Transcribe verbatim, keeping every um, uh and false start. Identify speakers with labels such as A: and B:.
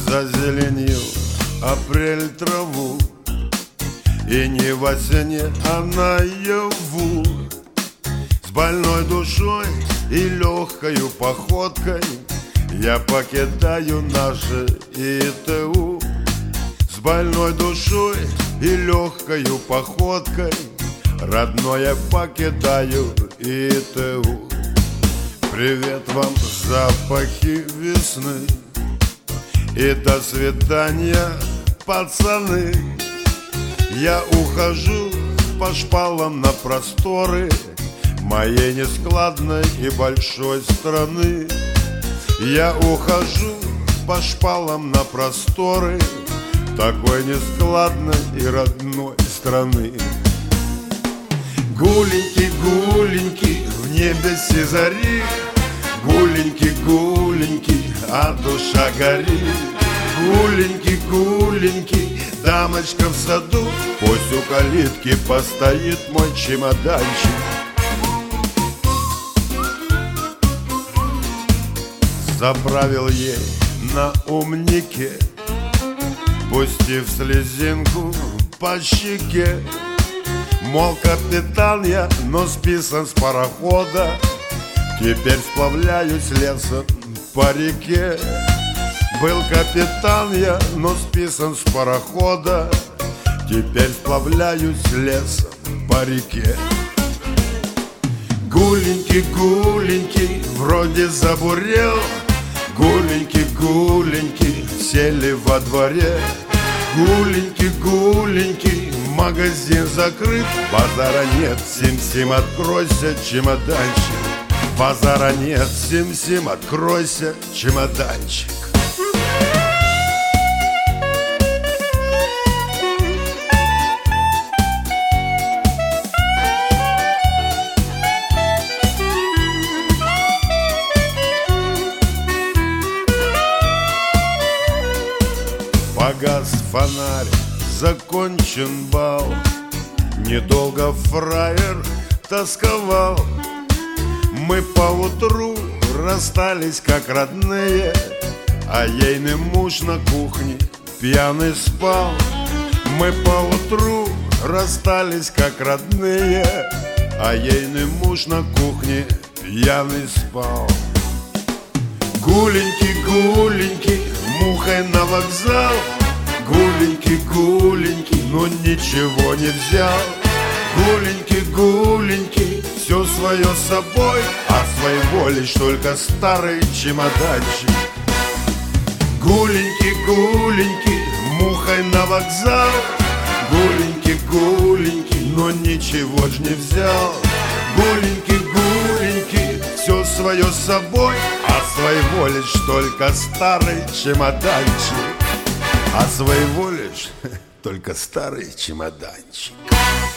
A: Зазеленил апрель траву, и не во сне, а наяву. С больной душой и легкою походкой я покидаю наше ИТУ. С больной душой и легкою походкой родное покидаю ИТУ. Привет вам, запахи весны, и до свидания, пацаны. Я ухожу по шпалам на просторы моей нескладной и большой страны. Я ухожу по шпалам на просторы такой нескладной и родной страны. Гуленький, гуленький, в небе зари, гуленький, гуленький, а душа горит. Гуленький, гуленький, дамочка в саду, пусть у калитки постоит мой чемоданчик. Заправил ей на умнике, пустив слезинку по щеке. Мол, капитан я, но списан с парохода, теперь сплавляюсь лесом по реке. Был капитан я, но списан с парохода, теперь сплавляюсь лесом по реке. Гуленький, гуленький, вроде забурел, гуленький, гуленький, сели во дворе. Гуленький, гуленький, магазин закрыт, базара нет, сим-сим, откройся, чемоданчик. Базара нет, сим-сим, откройся, чемоданчик. Погас фонарь, закончен бал, недолго фраер тосковал. Мы поутру расстались как родные, а ейный муж на кухне пьяный спал. Мы поутру расстались как родные, а ейный муж на кухне пьяный спал. Гуленький, гуленький, мухой на вокзал, гуленький, гуленький, но ничего не взял. Гуленький, гуленький, все свое с собой, а своего лишь только старый чемоданчик. Гуленький, гуленький, мухой на вокзал, гуленький, гуленький, но ничего ж не взял. Гуленький, гуленький, все свое с собой, а своего лишь только старый чемоданчик. А своего лишь только старый чемоданчик.